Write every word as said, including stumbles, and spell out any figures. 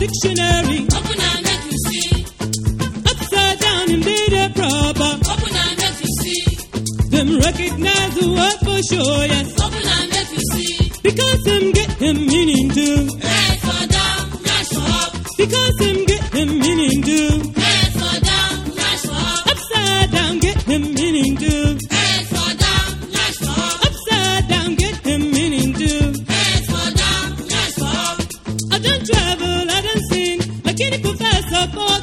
dictionary. Open and make you see. Upside down and did it proper. Open and make you see. Them recognize the word for sure, yes. Open and make you see. Because them get them meaning too. Head for down, rush for up. Because them get them meaning too. Head for down, rush for up. Upside down get them meaning too. Head for down, rush for up. Upside down get them meaning too. Head for down, rush for up. I done travel, I done seen like any professor for